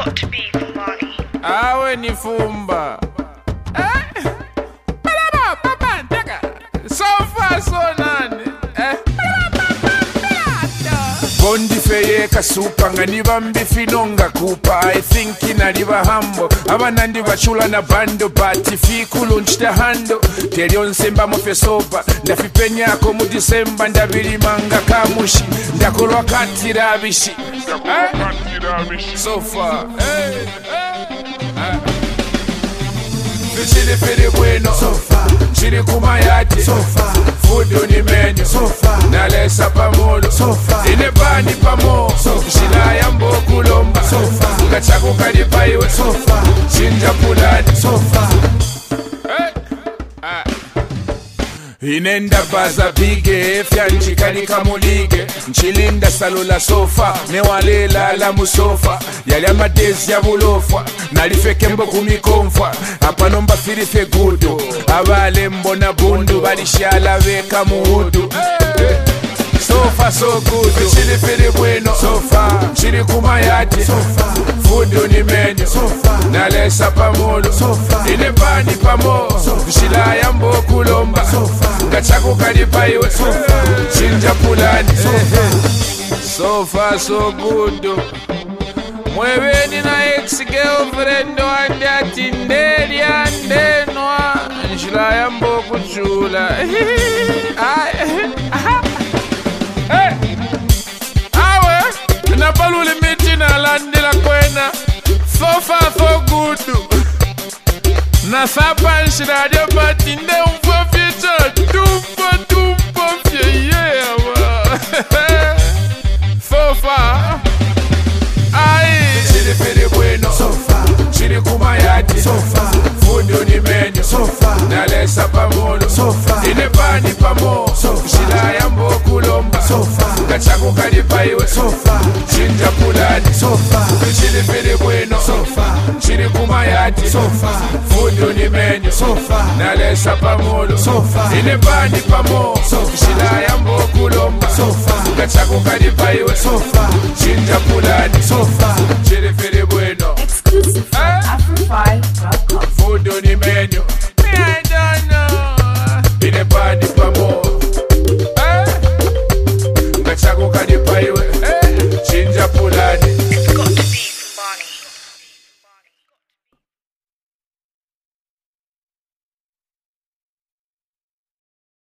got to be Fumbani. Awe ni fumba. So far so none. Bondi feye kasupa nga nibambi finonga kupa. I think inaliba hambo abanandi bachula na bando bati fikulu nchita hando telio nsemba mofe sopa ndafipenyako mu Disemba ndabilimanga kamushi ndakolwa katira bishi so far Chili fili bueno, chili kumayati, food ni menu, nalesa pamulo, ine bani pamo, shila yambo kulomba, kachaku kalipaiwe, chinja pulani, inenda baza bige fyanchi kalika mulige nchilinda salula sofa newalela la musofa yali amadezi ya bulofwa nalifeke mbo kumikomfwa apanomba filife gudu abale mbona bundu balishala beka muhudu Sofa so good, chili fili bueno, chili kumayati, food ni menu, nalesa pamulo, ine bani pamo, shila yambo kulomba, kachaku kalipaiwe, chinja pulani, so far so good. Mweweni na ex-girlfriend wande atindeli andenwa, shila yambo kuchula. Napaluli miti na landi la kwena so far so good na sapa nshiradio bati nde umfo ficha tumpo fye yeah so far ai chili fili bueno chili kumayati food ni menu nalesa pamulo ine bani pamo shila yambo kulomba kachaku kalipaiwe chinja pulani chili fili bueno chili kumayati food ni menu nalesa pamulo ine bani pamo shila yambo kulomba kachaku kalipaiwe chinja pulani